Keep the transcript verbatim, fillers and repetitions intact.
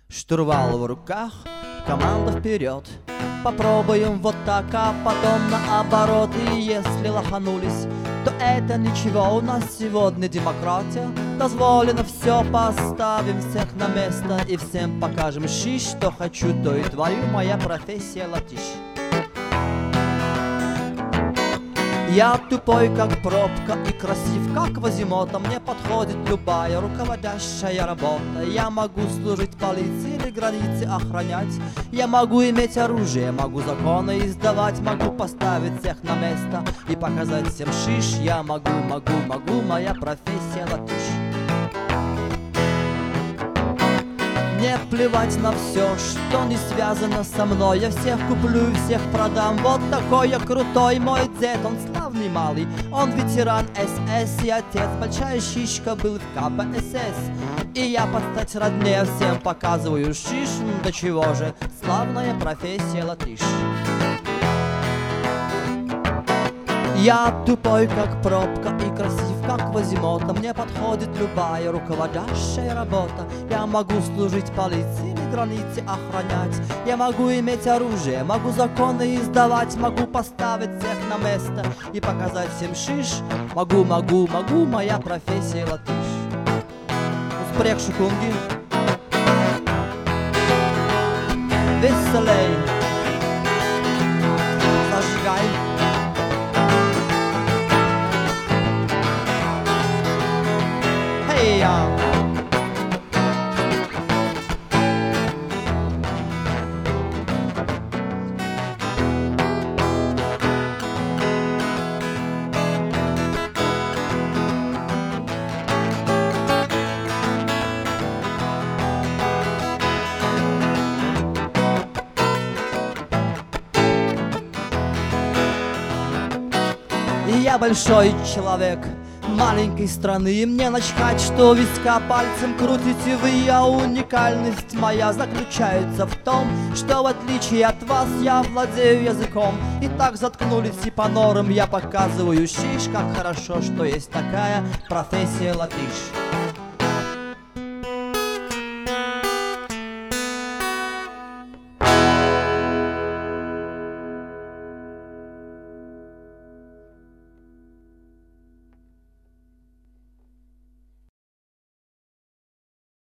Штурвал в руках, команда вперед. Попробуем вот так, а потом наоборот. И если лоханулись, то это ничего. У нас сегодня демократия. Дозволено все, поставим всех на место и всем покажем шиш. Что хочу, то и творю, моя профессия латыш. Я тупой, как пробка, и красив, как Квазимото. Мне подходит любая руководящая работа. Я могу служить полиции или границы охранять. Я могу иметь оружие, могу законы издавать. Могу поставить всех на место и показать всем шиш. Я могу, могу, могу, моя профессия латыш. Мне плевать на все, что не связано со мной. Я всех куплю и всех продам. Вот такой я крутой. Мой дед, он славный малый. Он ветеран эс эс и отец. Большая шишка был в ка пэ эс эс. И я под стать родне всем показываю шиш. До чего же славная профессия латыш. Я тупой, как пробка, и красив, как Квазимото. Мне подходит любая руководящая работа. Я могу служить полиции или границы охранять. Я могу иметь оружие, могу законы издавать. Могу поставить всех на место и показать всем шиш. Могу, могу, могу, моя профессия латыш. Успех шукунги. Веселей. Зажигай. Yeah. Я большой человек маленькой страны, и мне начхать, что виска пальцем крутите вы. А уникальность моя заключается в том, что в отличие от вас я владею языком. И так заткнулись и по норам я показываю шиш. Как хорошо, что есть такая профессия латыш.